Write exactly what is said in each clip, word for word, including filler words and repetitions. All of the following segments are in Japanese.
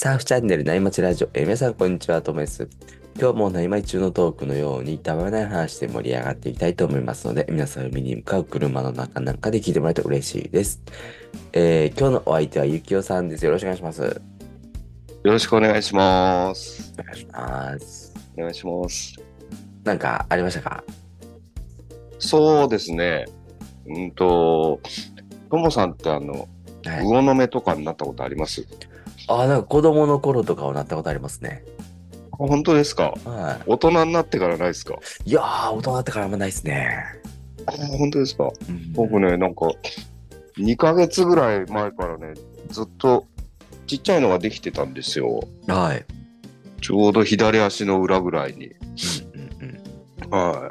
サーフチャンネル内町ラジオ。えー皆さん、こんにちは。ともです。今日も内町中のトークのように、たまらない話で盛り上がっていきたいと思いますので、皆さん海に向かう車の中なんかで聞いてもらえると嬉しいです。えー今日のお相手はゆきおさんです。よろしくお願いします。 よろしくお願いします。 お願いします。 お願いします。 なんかありましたか？ そうですね。うんと、ともさんってあの、 はい。 魚の目とかになったことあります？ ああ、なんか子供の頃とかはなったことありますね。 あ、本当ですか？ は大人になってからないですか？ い。いやー、大人になってからあんまないですね。 あ、本当ですか？ うん。 僕ね、なんか、にかげつぐらい前からね、ずっとちっちゃいのができてたんですよ。 はい。 ちょうど左足の裏ぐらいに。 うんうんうん。 はい。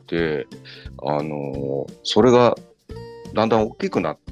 で、あのーそれがだんだん大きくなって、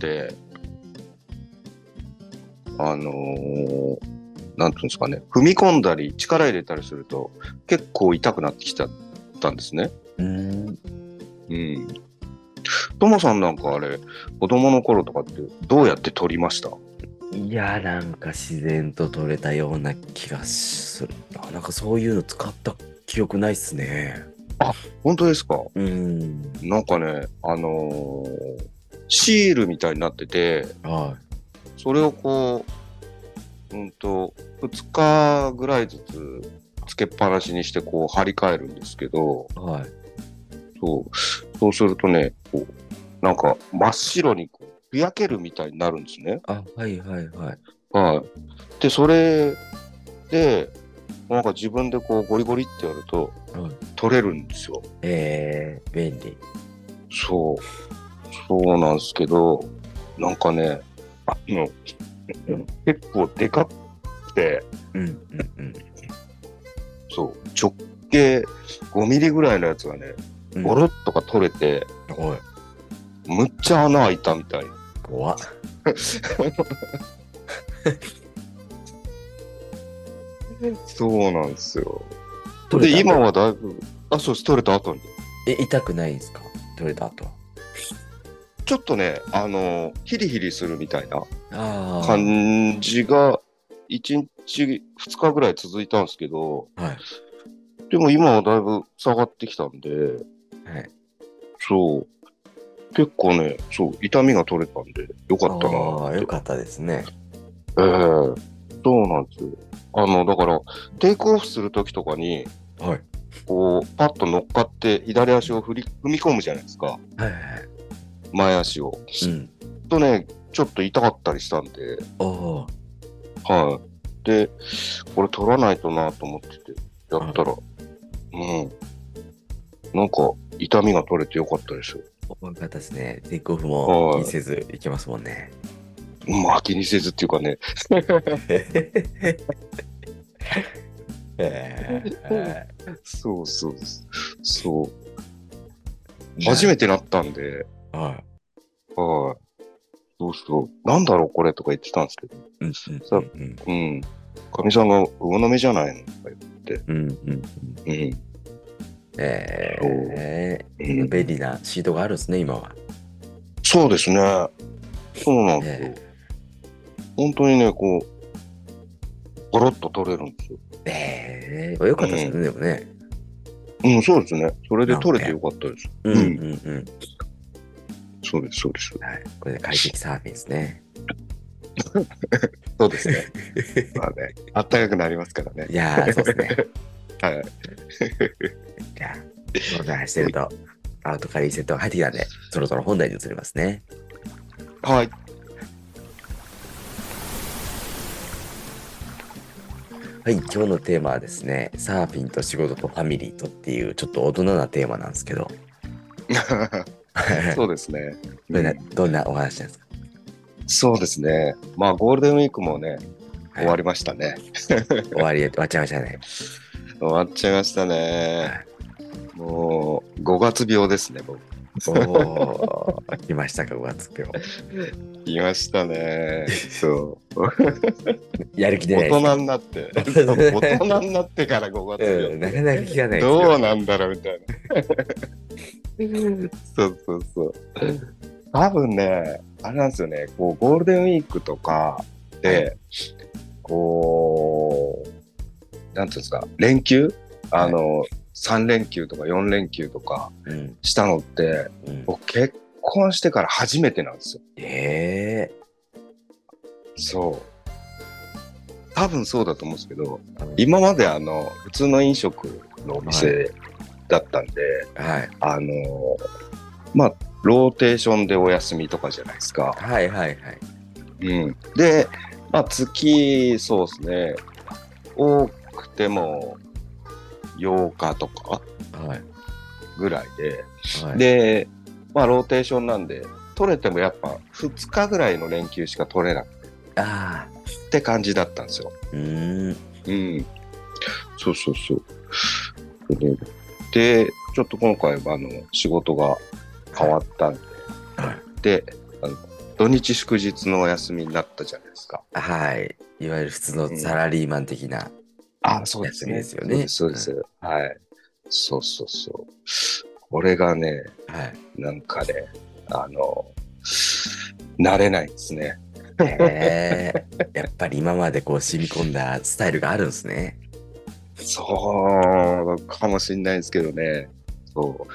あのーなんていうんですかね、踏み込んだり力入れたりすると結構痛くなってきちゃったんですね。 うーん。 うん。ともさんなんかあれ、子供の頃とかってどうやって取りました？ いや、なんか自然と取れたような気がする。あ、なんかそういうの使った記憶ないっすね。 あ、本当ですか？ うーん。 なんかね、あのーシールみたいになってて、 はそれをこう、うんと、ふつかぐらいずつつけっぱなしにしてこう張り替えるんですけど、 い。はい。 そう、そうするとね、こう、なんか真っ白にこうふやけるみたいになるんですね。 あ、はいはいはい。 はい。で、それで、なんか自分でこうゴリゴリってやるとはい。 取れるんですよ。 えー、便利。 そう、そうなんですけど、なんかね、あの、結構でかくて、 うんうんうんそう、直径ごミリぐらいのやつがね、 うん。 ゴロッとか取れて、 おい、 むっちゃ穴開いたみたい。 怖っ。 そうなんですよ。で、今取れた後。 はだいぶ、あ、そうです、取れた後に。 え、痛くないんですか？取れた後は。 ちょっとね、あのーヒリヒリするみたいなあ感じが、いちにち、ふつかぐらい続いたんですけど、 あ、はい。 でも今はだいぶ下がってきたんで、 はい。 そう、結構ね、そう、痛みが取れたんで、よかったなーっああ、よて。 かったですね。 ええ、そうなんですよ。あの、だから、テイクオフするときとかに、 はい。 こう、パッと乗っかって左足を振り、踏み込むじゃないですか。 はいはいはい。 前足を。 うん。 とね、ちょっと痛かったりしたんで、 おー。 はい。で、これ取らないとなと思ってて、やっあ、 たら、うん。なんか、痛みが取れてよかったですよ。 よかったですね。テイクオフも気にはせずいけますもんね。 い。まあ、気にせずっていうかね。 えそうそうそう。 ー、なる。 初めてなったんで、 ははい。そうそう。なんだろう、これとか言ってたんですけど。 い。うんうんうさ、 んうん。 うん。かみさんが魚の目じゃないのとか言って。 うんうんうん。 うん。そえう。うー、その便ん。 利なシートがあるんですね、今は。 そうですね。そうなんですよ。 え本当にね、こう、ゴロッと取れるんですよ。 ー、えー、ようん。 かったですね、でもね。 うん、そうですね。それで取れてなんかや。 よかったです。 うんううん。 んうん。 そうです、そうです。 はい。これで快適サーフィンですね。 そうですね。まあね、あったかくなりますからね。 いやー、そうですね。 はい。 じゃあ、そんな話してると、アウトカリーセットが入ってきたんで、そろそろ本題に移りますね。 はい。 はい、今日のテーマはですね、サーフィンと仕事とファミリーとっていう、ちょっと大人なテーマなんですけど、 そうですね。 どんな、 うん。 どんなお話なんですか？ そうですね。まあ、ゴールデンウィークもね、 はい。 終わりましたね。 終わり、終わっちゃいましたね。 終わっちゃいましたね。 はい。 もう、ごがつ病ですね、僕。 おー、来ましたか、ごがつ病。 来ましたね。そう。 やる気出な大いですか？ 人になって、そう、大人になってからごがつ病っうん、なかて、 なか聞かないですけどね。 どうなんだろうみたいな。そうそうそう。多分ね、あれなんですよね、こう、ゴールデンウィークとかはい。 で、 こう、なんていうんですか、連休あの、はい、さん連休とかよん連休とかしたのって、うん、僕結婚してから初めてなんですよ。 ええー。そう。多分そうだと思うんですけど、うん、今まであの、普通の飲食のお店だったんで、 はい、 あの、まあ、ローテーションでお休みとかじゃないですか。 はいはいはい。 うん。で、まあ、月、そうですね、多くてもようかとかぐらいで、はい、で、まあ、ローテーションなんで、取れてもやっぱふつかぐらいの連休しか取れなくて、 あって感じだったんですよ。 うーん。 うん。そうそうそう。で、でちょっと今回はあの仕事が変わったんで、はい、であの、土日祝日のお休みになったじゃないですか。 はい。いわゆる普通のサラリーマン的な、うん、 あ、そうですね。 ですよね。 そうです、そうです。うん、はい。そうそうそう。これがね、はい、なんかね、あの、慣れないですね。 へえ、やっぱり今までこう染み込んだスタイルがあるんですね。 そうかもしれないですけどね。そう。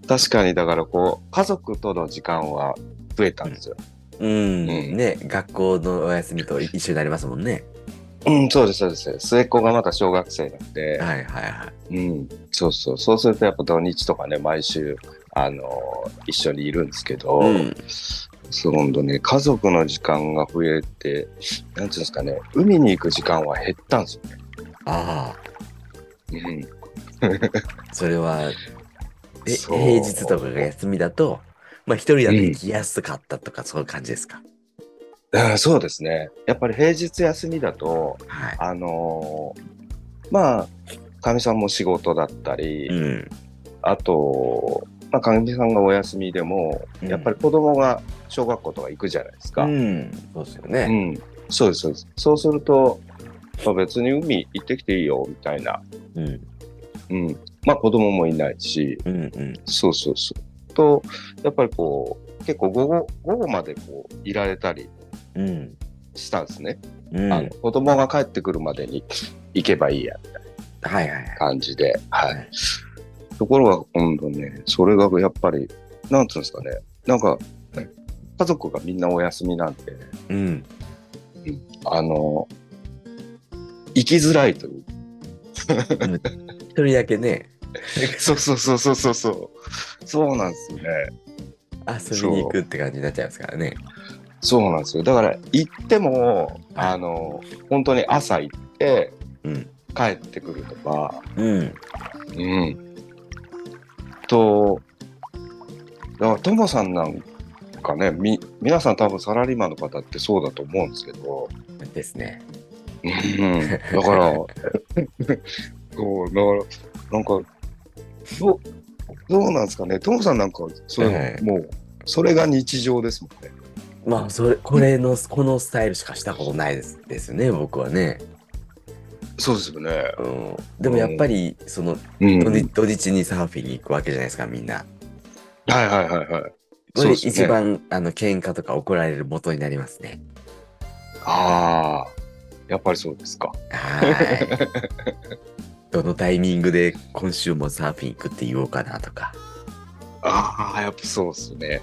確かにだからこう、家族との時間は増えたんですよ。 うん、うんうん、ね、学校のお休みと一緒になりますもんね。 うん、そうです、そうです。末っ子がまた小学生なんで。 はいはいはい。 うん、そうそう。そうするとやっぱ土日とかね、毎週、あのー、一緒にいるんですけど、うん、そのね、家族の時間が増えて、なんていうんですかね、海に行く時間は減ったんですよね。 ああ。 うん。 それは、え、平日とかが休みだと、まあ一人だと行きやすかったとか、そういう感じですか？ うん、そうですね。やっぱり平日休みだと、はい、あのー、まあ、かみさんも仕事だったり、うん、あと、まあ、かみさんがお休みでも、うん、やっぱり子供が小学校とか行くじゃないですか。 うん、そうですよね。 うん、そうです、そうです。そうすると、まあ、別に海行ってきていいよ、みたいな。うん。うん。まあ、子供もいないし、うんうん、そうそうそう。と、やっぱりこう、結構午後、午後までこう、いられたり、したんですね。うん、あの子供が帰ってくるまでに行けばいいやみたいな感じで、はいはいはいはい、ところが今度ね、それがやっぱりなんつうんですかね、なんか家族がみんなお休みなんで、うん、あの行きづらいという一人だけねそうそうそうそうそうそうそうなんですよね。 遊びに行くって感じになっちゃいますからね。 そうなんですよ。だから行っても、はい、あの本当に朝行って、うん、帰ってくるとか、うんうん、とだからトモさんなんかね、み皆さん多分サラリーマンの方ってそうだと思うんですけど、 ですね。 うん、だからそうだからなんかどうどうなんですかね。トモさんなんかそれ、えー、もうそれが日常ですもんね。 まあ、それ、これの、このスタイルしかしたことないですですね、僕はね。 そうですよね。 うん。でもやっぱり、その、うん、土日、土日にサーフィンに行くわけじゃないですか、みんな。 はいはいはいはい。 これ一番、ね、あの、喧嘩とか怒られる元になりますね。 ああ、やっぱりそうですか。 はい。どのタイミングで今週もサーフィン行くって言おうかなとか。 ああ、やっぱそうですね。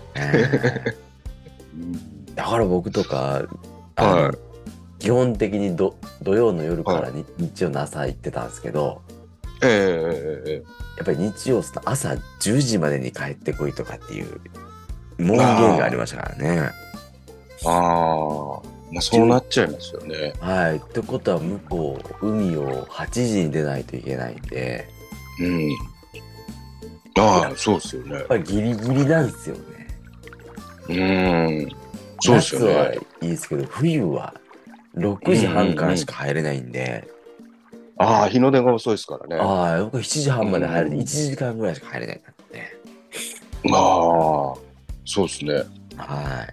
だから僕とか、あの、はい、基本的にど土曜の夜からに、はい、日曜の朝行ってたんですけど、えー、やっぱり日曜の朝じゅうじまでに帰ってこいとかっていう門限がありましたからね。 ああ、まあそうなっちゃいますよね。 はい。ってことは向こう、海をはちじに出ないといけないんで。 うん。ああ、そうですよね。 やっぱりギリギリなんですよね。 うん。そうですよね。 夏はいいですけど、冬はろくじはんからしか入れないんで。 うんうんうん、ああ、日の出が遅いですからね。 ああ、僕しちじはんまで入れて、いちじかんぐらいしか入れないんだって。 ああ、そうですね。 はい。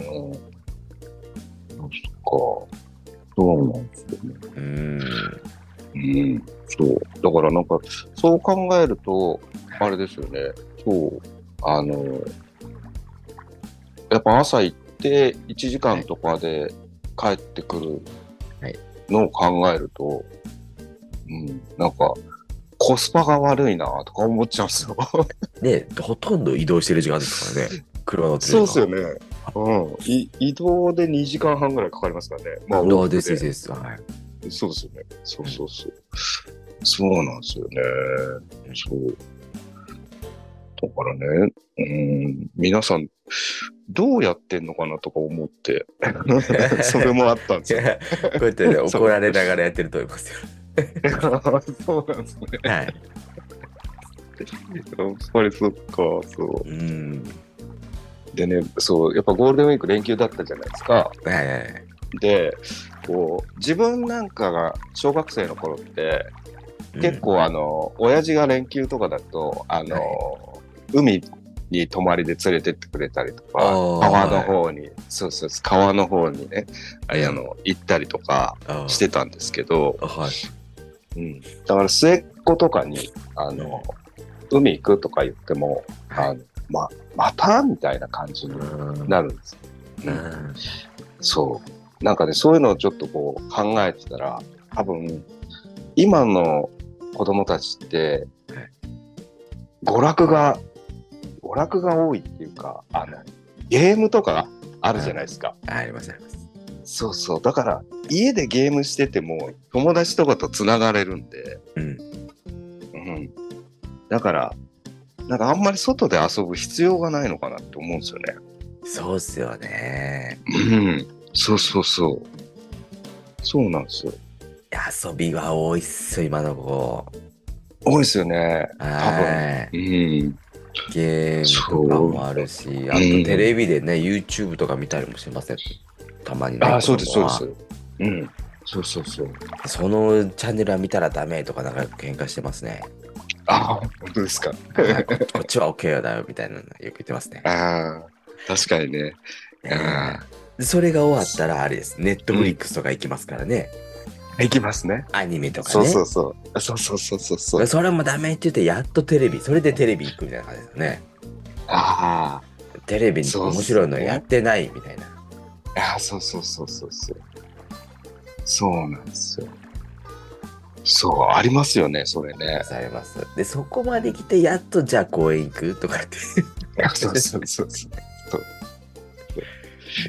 うん。そっか。そうなんですよね。うん。うん。そう。だからなんか、そう考えると、あれですよね。そう。あの、やっぱ朝行っていちじかんとかで帰ってくるのを考えると、うん、なんか、コスパが悪いなとか思っちゃうんですよ。 ね、ほとんど移動してる時間ですからね。車乗ってるそうですよね。うん。い移動でにじかんはんぐらいかかりますからね。まあ、 ああ、ですですです。はい。 そうですよね。そうそうそう。そうなんですよね。そう。だからね、うん、皆さん、どうやってんのかなとか思って、それもあったんですよ。 こうやって、ね、怒られながらやってると思いますよ。 そうなんですね。 はい。やっぱりそっか、そう。 うん。 でね、そう、やっぱゴールデンウィーク連休だったじゃないですか。 はいはいはい。 で、こう、自分なんかが小学生の頃って、うん、結構あの、親父が連休とかだと、あの、はい、海に泊まりで連れてってくれたりとか、川の方に、はい、そうそう、川の方にね、あの、行ったりとかしてたんですけど、はい、うん、だから末っ子とかに、あの、うん、海行くとか言っても、はい、あのま、またみたいな感じになるんです。うんうん、そう。なんかね、そういうのをちょっとこう考えてたら、多分、今の子供たちって、娯楽が、娯楽が多いっていうか、あの、ゲームとかあるじゃないですか。 ありますあります。 そうそう。だから、家でゲームしてても、友達とかとつながれるんで、うん。うん。だから、なんかあんまり外で遊ぶ必要がないのかなって思うんですよね。 そうっすよね。 うん。そうそうそう。そうなんですよ。 遊びが多いっすよ、今の子。 多いですよね。多分。 うん。 ゲームとかもあるし、あとテレビでね、うん、YouTube とか見たりもしません。たまにね。 ああ、そうです、そうです。うん。そうそうそう。 そのチャンネルは見たらダメとかなんか喧嘩してますね。 ああ、本当ですか。 こ, こっちは OK だよみたいなのよく言ってますね。 ああ、確かにね。 えー、それが終わったらあれです。ネットフリックスとか行きますからね。 うん、行きますね。 アニメとかね。そうそうそう。そうそうそうそうそう。 それもダメって言って、やっとテレビ、それでテレビ行くみたいな感じですよね。 ああ。 テレビに面白いのやってないみたいな。 ああ、そうそうそうそうそう。そうなんですよ。そう、ありますよね、それね。 あります。で、そこまで来て、やっとじゃあ公園行くとかって。 そうそうそうそう。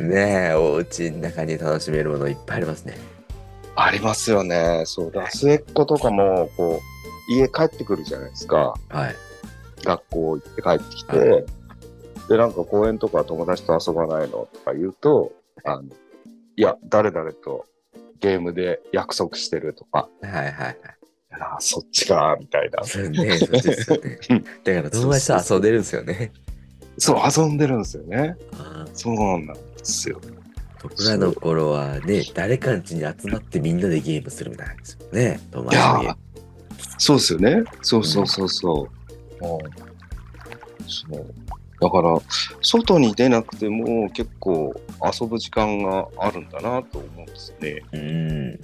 ねえ、お家の中に楽しめるものいっぱいありますね。 ありますよね。そうだ、末っ子とかも、こう、家帰ってくるじゃないですか。 はい。 学校行って帰ってきて、はい、で、なんか公園とか友達と遊ばないのとか言うと、あの、いや、誰々とゲームで約束してるとか。 はいはいはい。 ああ、そっちか、みたいな。 そうね、そっちですよね。だから友達と遊んでるんですよね。 そう、遊んでるんですよね。そうなんですよ。 僕らの頃はね、誰かん家に集まってみんなでゲームするみたいなんですよね。友達の家。 そうですよね。そうそうそうそう。うん、そうだから、外に出なくても結構遊ぶ時間があるんだなと思うんですね。うん。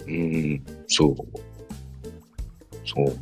うん、そう。そうなんです。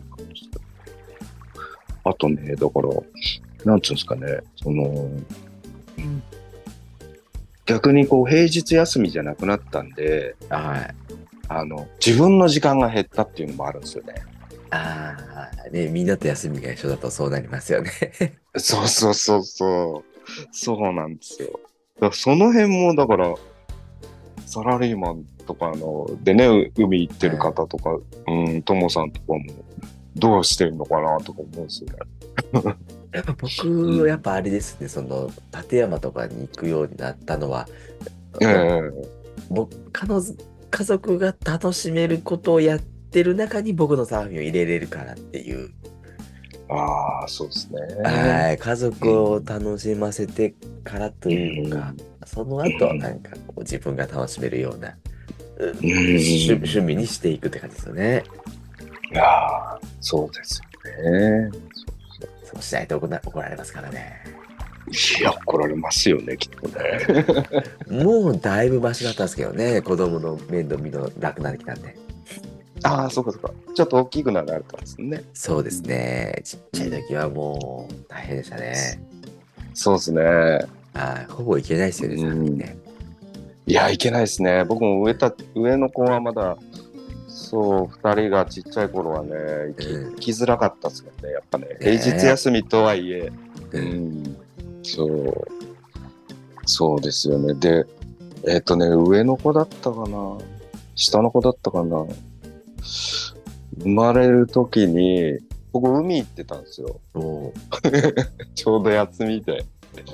あとね、だから、なんつうんですかね、その、うん、逆にこう平日休みじゃなくなったんで、はい、あの自分の時間が減ったっていうのもあるんですよね。 ああ、ね、みんなと休みが一緒だとそうなりますよね。 そうそうそうそう。そうなんですよ。だからその辺も、だから、サラリーマンとかの、でね、海行ってる方とか、はい、うん、ともさんとかも、どうしてるのかなとか思うんですよね。 やっぱ僕、やっぱあれですね、その、立山とかに行くようになったのは、えー、僕の家族が楽しめることをやってる中に僕のサーフィンを入れれるからっていう。 ああ、そうですね。 はい、家族を楽しませてからというか、うん、その後なんかこう自分が楽しめるような、うん、趣, 趣味にしていくって感じですよね。 いやー、そうですよね。 そうしないと怒られますからね。 いや、怒られますよね、きっとね。 もうだいぶマシだったんですけどね、子供の面倒見の楽になってきたんで。 ああ、そうかそうか。ちょっと大きくなられたんですね。 そうですね。ちっちゃい時はもう大変でしたね。 そうですね。 ああ、ほぼいけないですよね、サーフィンね。 いや、いけないですね。僕も上た、上の子はまだそう、二人がちっちゃい頃はね、生き、うん、生きづらかったですもんね、やっぱね。平日休みとはいえ、うん、うん、そう、そうですよね。で、えっ、ー、とね、上の子だったかな、下の子だったかな。生まれる時に、僕海行ってたんですよ。ちょうど休みで。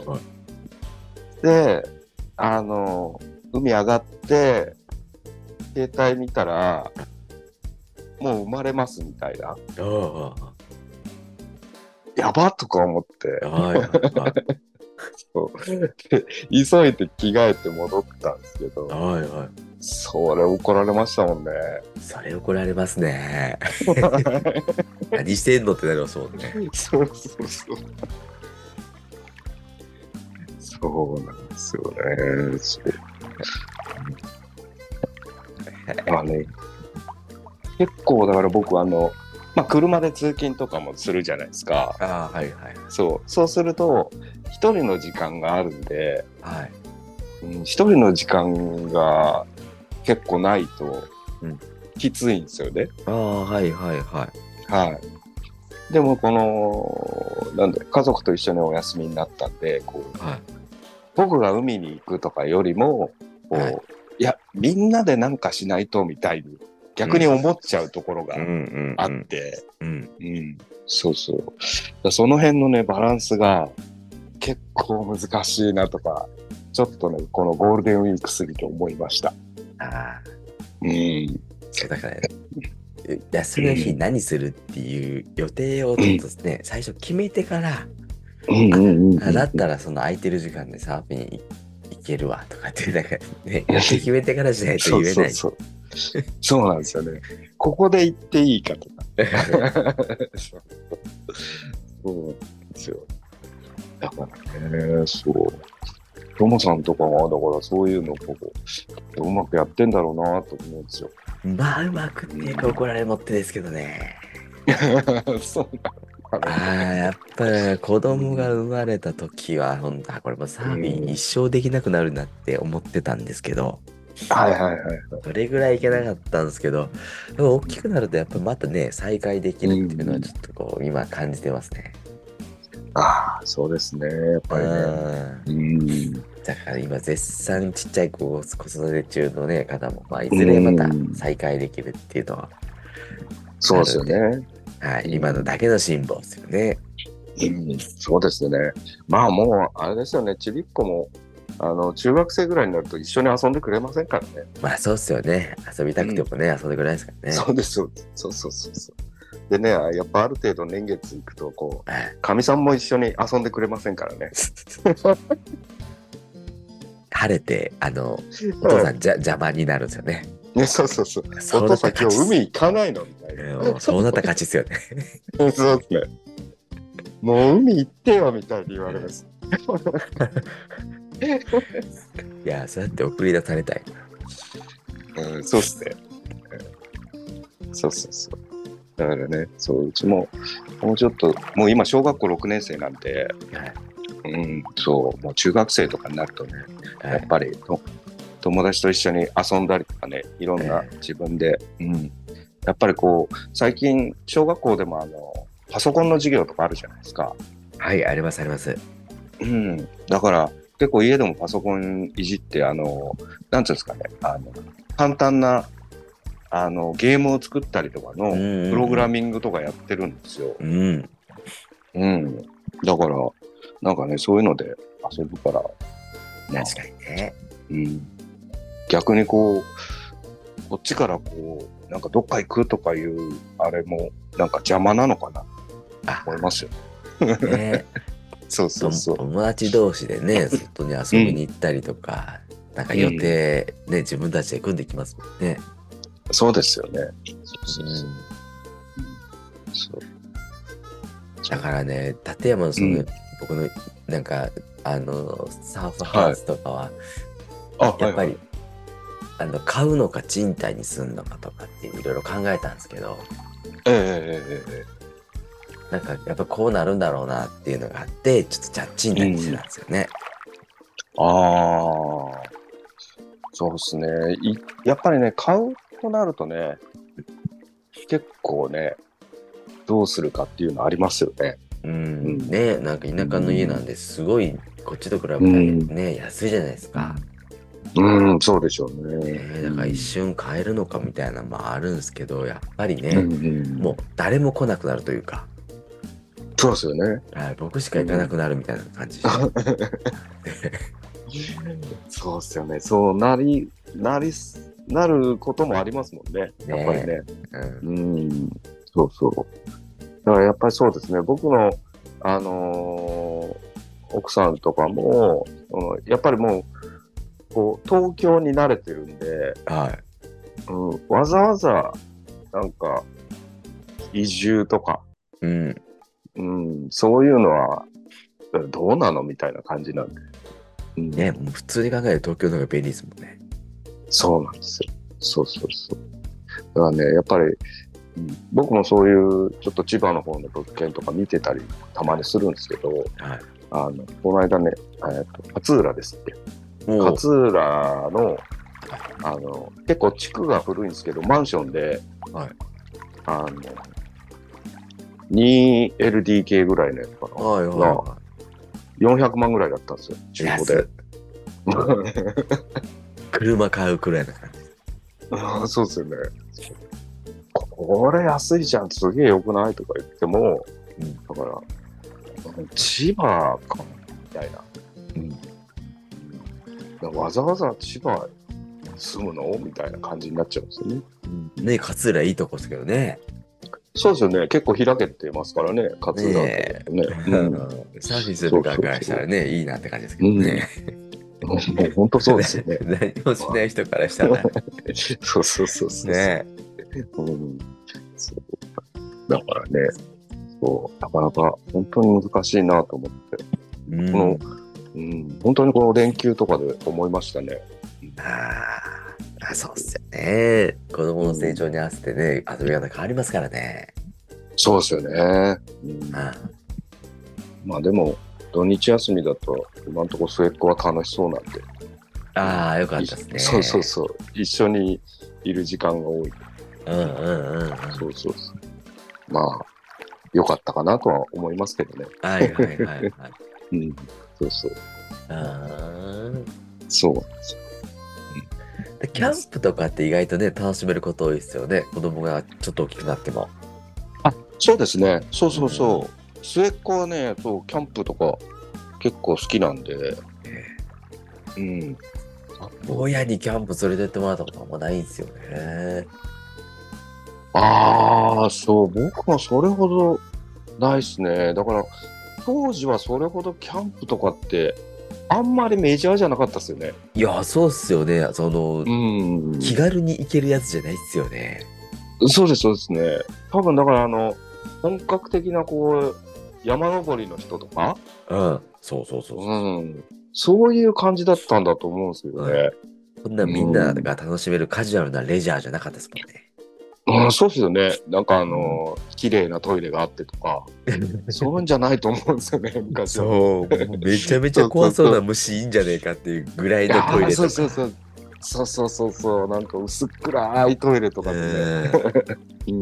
で、あの、海上がって、携帯見たら、もう生まれますみたいな。やばとか思って。そうで急いで着替えて戻ったんですけど、はいはい、それ怒られましたもんね。 それ怒られますね。何してんのってなりますもんね。 そうそうそう。そうなんですよね。そうまあね、結構だから僕あの、まあ、車で通勤とかもするじゃないですか。 あ、はいはい、 そうそうすると一人の時間があるんで、はいうん、一人の時間が結構ないときついんですよね。 うん、ああはいはいはいはい。でもこのなんで家族と一緒にお休みになったんでこう、はい、僕が海に行くとかよりもこう、はい、いやみんなでなんかしないとみたいに逆に思っちゃうところがあって、そうそう。その辺のねバランスが結構難しいなとか、ちょっとねこのゴールデンウィーク過ぎて思いました。ああ、 うん。そうだから、ね、休みの日何するっていう予定をちょっとね、うん、最初決めてから、うんうんうんうん、あだったらその空いてる時間でサーフィン行けるわとかってなんかね予定決めてからしないと言えない。そうそうそうそうなんですよね。ここで行っていいかとか。そうそうなんですよ。だからね、そう。トモさんとかは、だからそういうのをこう、うまくやってんだろうなと思うんですよ。 まあ、うまくっていうか怒られもってですけどね。そうなんだ、ね。ああ、やっぱり、ね、子供が生まれた時は、本当これもサーフィン一生できなくなるなって思ってたんですけど、 はいはいはい、はい。 それぐらいいけなかったんですけど、でも大きくなるとやっぱまたね、再開できるっていうのはちょっとこう、今感じてますね。 ああ、そうですね。やっぱりね。うん。 だから今絶賛ちっちゃい子を子育て中のね、方も、まあ、いずれまた再開できるっていうのは、 そうですよね。 はい、今のだけの辛抱ですよね。 うん、そうですね。まあもう、あれですよね、ちびっこも、あの、中学生ぐらいになると一緒に遊んでくれませんからね。 まあそうっすよね。遊びたくてもね、うん、遊んでくれないですからね。 そうです、そうです。そうそうそうそう。でね、やっぱある程度年月いくと、こう、かみさんも一緒に遊んでくれませんからね。 晴れて、あの、お父さんじゃ、邪魔になるんですよね。 ね、そうそうそう。お父さん今日海行かないのみたいな。 そうなったら勝ちですよね。 そうですね。もう海行ってよみたいに言われます。 いや、そうやって送り出されたい。 うん、そうっすね。そうそうそう。だからね、そう、うちも、もうちょっと、もう今小学校ろくねん生なんで、はい、うん、そう、もう中学生とかになるとね、はい、やっぱりと友達と一緒に遊んだりとかね、いろんな自分で、うん、やっぱりこう、最近、小学校でもあの、パソコンの授業とかあるじゃないですか。 はい、あります、あります。 うん、だから結構家でもパソコンいじって、あの、なんていうんですかね、あの、簡単な、あのゲームを作ったりとかのプログラミングとかやってるんですよ。うん、うん、だからなんかねそういうので遊ぶから。 確かにね。 うん、逆にこうこっちからこうなんかどっか行くとかいうあれもなんか邪魔なのかなと思いますよ。ね、そうそうそう。 友達同士でね外に遊びに行ったりとか、うん、なんか予定ね、うん、自分たちで組んできますもんね。 そうですよね。そうそうそう、うん、 そうだからね、立山のその、うん、僕のなんかあのサーフハウスとかは、はい、やっぱり、はいはい、あの買うのか賃貸に住むのかとかっていろいろ考えたんですけど、ええええなんかやっぱこうなるんだろうなっていうのがあってちょっとじゃあ賃貸にしてたんですよね。 うん、ああ、そうですね。やっぱりね買うとなるとね、 結構ね、どうするかっていうのありますよね。 うん、うん、ね、なんか田舎の家なんですごいこっちと比べたらね、うん、安いじゃないですか。 うん、そうでしょうね。 ね、だから一瞬買えるのかみたいなのもあるんですけど、やっぱりね、うんうん、もう誰も来なくなるというか。 そうですよね。 はい、僕しか行かなくなるみたいな感じで。 そうっすよね。そうなり、なり、なることもありますもんね。やっぱりね。うん、うんそうそう。だからやっぱりそうですね。僕の、あのー、奥さんとかも、うん、やっぱりもう、こう、東京に慣れてるんで、はい。うん、わざわざ、なんか、移住とか、うん。うん、そういうのは、どうなのみたいな感じなんで。 うん、ね、もう普通に考えると東京の方が便利ですもんね。 そうなんですよ。そうそうそう。だからね、やっぱり、うん、僕もそういうちょっと千葉の方の物件とか見てたりたまにするんですけど、はい、あのこの間ね、えー、と勝浦ですっけ。勝浦のあの結構地区が古いんですけど、マンションで、はい、あの にエルディーケー ぐらいのやつかな、はいはいはい、よんひゃくまんぐらいだったんですよ、中古で。 車買うくらいな感じ。 ああ、そうですよね。これ安いじゃん、すげえ良くないとか言っても、うん、だから、千葉か、みたいな。うん、わざわざ千葉住むのみたいな感じになっちゃうんですよね。 うん、ね、勝浦いいとこですけどね。 そうですよね。結構開けてますからね、勝浦ってね。 うん、サーフィンする側からしたらね、いいなって感じですけどね。 うん、もう本当そうですよね。 何もしない人からしたら。 そうそうそうそう。ね、うん、そうだからね、そう、なかなか本当に難しいなと思って、うん、この、うん、本当にこの連休とかで思いましたね。 ああ、そうっすよね。子供の成長に合わせてね、遊び方変わりますからね。 そうですよね。うん、ああまあでも、土日休みだと、今のところ末っ子は楽しそうなんで。 ああ、よかったですね。 そうそうそう。一緒にいる時間が多い。 うんうんうん、うん。 そうそうそう。まあ、よかったかなとは思いますけどね。 はいはいはいはい。 うん、そうそう。 ああ。 そう。 うん、キャンプとかって意外とね、楽しめること多いですよね。子供がちょっと大きくなっても。 あ、そうですね。そうそうそう。うん、末っ子はね、そう、キャンプとか結構好きなんで。うん。 親にキャンプ連れてってもらったことあんまないんですよね。 ああ、そう、僕もそれほどないっすね。だから、当時はそれほどキャンプとかって、あんまりメジャーじゃなかったっすよね。 いや、そうっすよね。その、うん、気軽に行けるやつじゃないっすよね。 そうです、そうですね。多分だから、あの、本格的な、こう、山登りの人とか、 うん、そうそうそうそう、 うん。そういう感じだったんだと思うんですけどね。 うん、そんなみんなが楽しめるカジュアルなレジャーじゃなかったですもんね。 うん、そうですよね。なんかあの、うん、綺麗なトイレがあってとか、そういうんじゃないと思うんですよね、昔は。 そう、めちゃめちゃ怖そうな虫いいんじゃねえかっていうぐらいのトイレとか。 そうそうそう。そうそうそうそう、なんか薄っ暗いトイレとかでね。うん、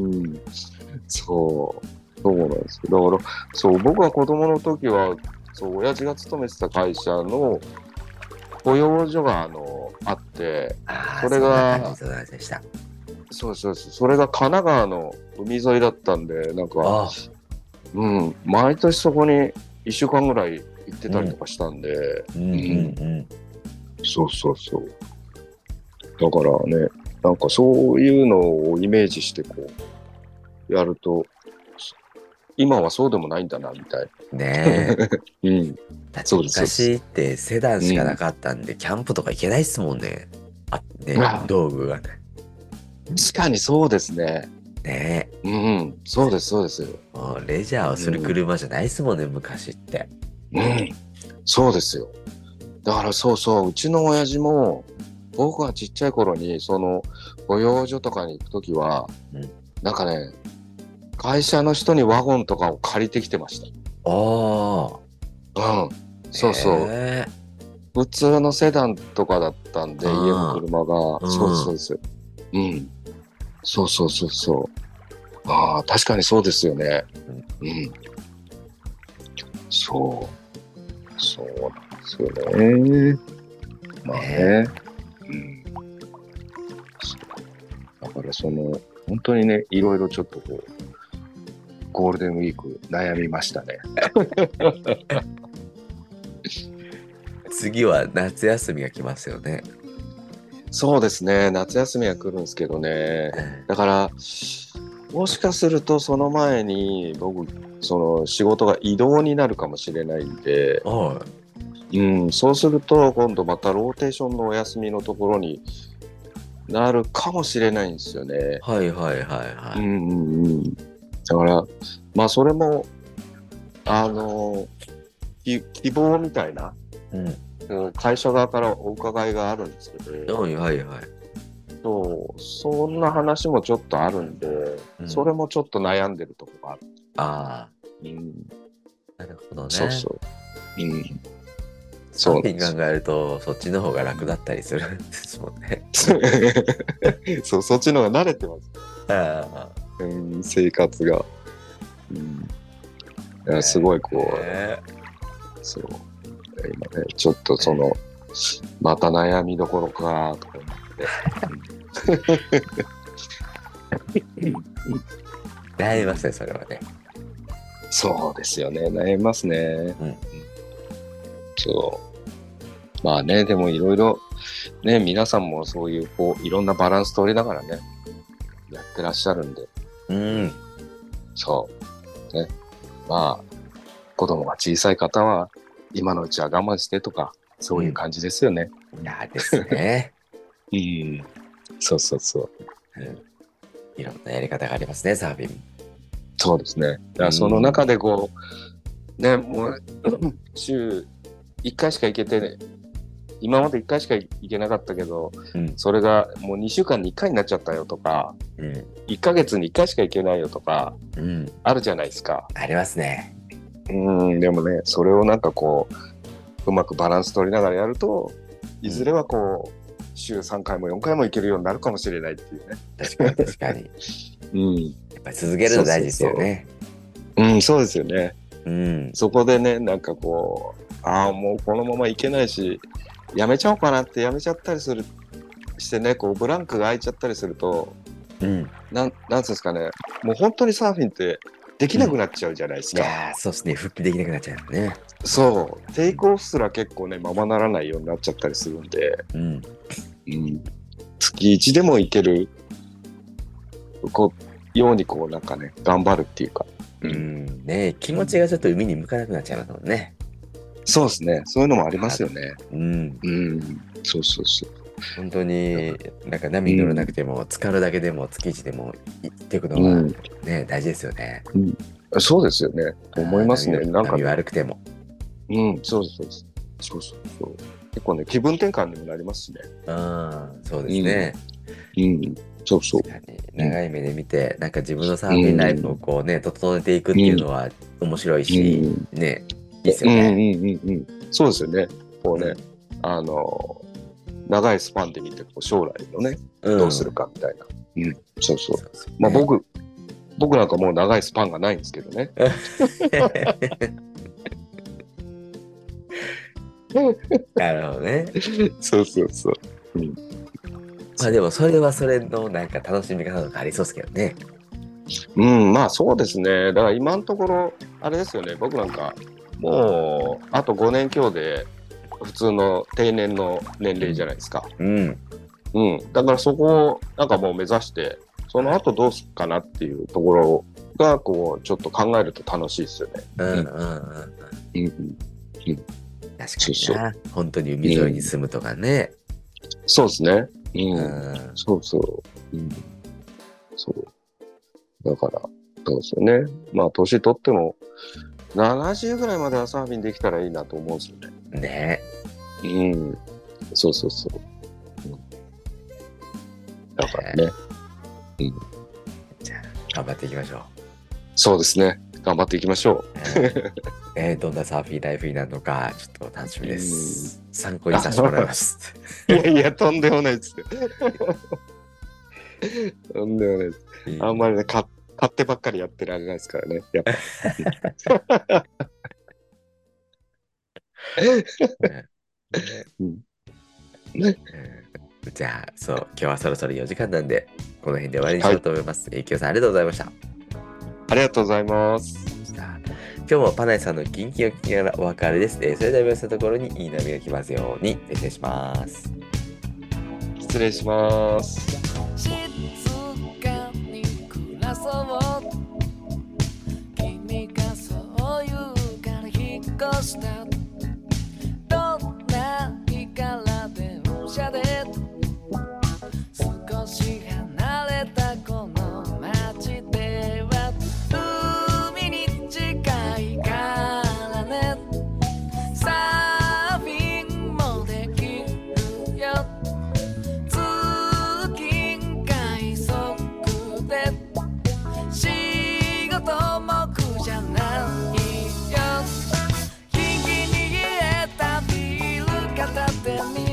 そう、そうなんですけど、だから、そう、僕が子供の時は、そう、親父が勤めてた会社の保養所があのあって、それが、そうそうそう、それが神奈川の海沿いだったんで、なんか、うん、毎年そこにいっしゅうかんぐらい行ってたりとかしたんで、うん、うんうんうん、そうそうそう。だからね、なんかそういうのをイメージしてこう、やると、今はそうでもないんだな、みたいな。 ねえ。うん。 だって昔ってセダンしかなかったんで、うん、キャンプとか行けないっすもんね。あ、ね、道具がね。 確かにそうですね。 ねえ。うん、そうです、そうです。 もうレジャーをする車じゃないっすもんね、うん、昔って。 うん、そうですよ。だからそうそう、うちの親父も、僕がちっちゃい頃に、その、保養所とかに行くときは、うん、なんかね、会社の人にワゴンとかを借りてきてました。ああ。うん。そうそう。えー、普通のセダンとかだったんで、家の車が。うん、そうそうです。うん。そうそうそうそう。 ああ、確かにそうですよね。うん。うん、そう。そうなんですよね。まあね。うん。だからその、本当にね、いろいろちょっとこう、ゴールデンウィーク悩みましたね。 次は夏休みが来ますよね。 そうですね、夏休みは来るんですけどね。だから、もしかするとその前に僕、その仕事が異動になるかもしれないんで、 はい、 うん、そうすると今度またローテーションのお休みのところになるかもしれないんですよね。 はいはいはいはい。 うんうんうん。だから、まあそれも、あの、希望みたいな、うん、会社側からお伺いがあるんですけど、 はいはいはい。 そう、そんな話もちょっとあるんで、うん、それもちょっと悩んでるとこがある。 ああ。 うん。 なるほどね。 そうそう。うん。 サーフィン考えると、そっちの方が楽だったりするんですもんね。 そう、そっちの方が慣れてます。 ああ。 うん、生活が。うん。いや、すごいこう、えー、そう。今ね、ちょっとその、また悩みどころか、とか思って。 悩みますね、それはね。 そうですよね、悩みますね。うん。そう。まあね、でもいろいろ、ね、皆さんもそういう、こう、いろんなバランス取りながらね、やってらっしゃるんで。 うん。 そう。ね。まあ、子供が小さい方は、今のうちは我慢してとか、そういう感じですよね。 うん、いやですね。 うん。そうそうそう。 うん。いろんなやり方がありますね、サーフィン。 そうですね。だからその中でこう、ね、もう、週いっかいしか行けて、ね、今までいっかいしか行けなかったけど、うん、それがもうにしゅうかんにいっかいになっちゃったよとか、うん、いっかげつにいっかいしか行けないよとか、うん、あるじゃないですか。 ありますね。 うん、でもね、それをなんかこう、うまくバランス取りながらやると、いずれはこう、うん、週さんかいもよんかいも行けるようになるかもしれないっていうね。 確かに確かに。うん。やっぱり続けるの大事ですよね。 そうそうそう。うん、そうですよね。 うん。 そこでね、なんかこう、ああ、もうこのまま行けないし、やめちゃおうかなってやめちゃったりする、してね、こう、ブランクが空いちゃったりすると、うん。なん、なんつうんですかね、もう本当にサーフィンってできなくなっちゃうじゃないですか。 うん、いやー、そうですね、復帰できなくなっちゃうね。 そう、テイクオフすら結構ね、ままならないようになっちゃったりするんで、うん。うん、月いちでも行ける、こう、ようにこう、なんかね、頑張るっていうか。 うん、ね、気持ちがちょっと海に向かなくなっちゃいますもんね。 そうですね。そういうのもありますよね。うん。うん。そうそうそう。 本当に、なんか波に乗らなくても、うん、浸かるだけでも、月一でも行っていくのがね、うん、大事ですよね。 うん。そうですよね。思いますね。 なんか、波悪くても。 うん、そうそうそう。そうそうそう。結構ね、気分転換にもなりますしね。 ああ、そうですね。 うん。うん、そうそう。 長い目で見て、なんか自分のサーフィンライフをこうね、整えていくっていうのは面白いし、うん、ね、いいですよね。 うんうんうんうん。そうですよね。こうね、うん、あの、長いスパンで見て、こう将来のね、うん、どうするかみたいな。うん、そうそう。そうそうね、まあ僕、僕なんかもう長いスパンがないんですけどね。 なるほどね。 そうそうそう。うん、 まあでもそれはそれのなんか楽しみ方とかありそうですけどね。 うん、まあそうですね。だから今のところ、あれですよね。僕なんか、もう、あとごねん強で、普通の定年の年齢じゃないですか。うん。うん。だからそこを、なんかもう目指して、その後どうすっかなっていうところが、こう、ちょっと考えると楽しいですよね。うんうんうんうん。うんうん。うん。 確かにな。そうそう。本当に海沿いに住むとかね。 うん、そうですね。うん。うん、そうそう。うん。そう。だから、そうですよね。まあ、年取っても、ななじゅうぐらいまではサーフィンできたらいいなと思うんですよね。 ね。 うん。そうそうそう。うん、だからね。うん。 じゃあ、頑張っていきましょう。 そうですね。頑張っていきましょう。 えー、どんなサーフィンライフになるのか、ちょっと楽しみです。参考にさせてもらいます。 いやいや、とんでもないです。とんでもないです。あんまりね、か勝手ばっかりやってられないですからね。やっぱじゃあ、そう、今日はそろそろよじかんなんで、この辺で終わりにしようと思います。えいきよさん、ありがとうございました。 ありがとうございます。 今日もパナイさんのキンキンを聞きながらお別れです。えー、それでは皆さんのところにいい波が来ますように。失礼します。 失礼します。 静かに暮らそう。君がそう言うから引っ越した。どんな日から電車で少し離れたこの街では海に近いからね。サーフィンもできるよ。通勤快速で仕事も苦じゃないよ。キンキンに冷えたビール片手に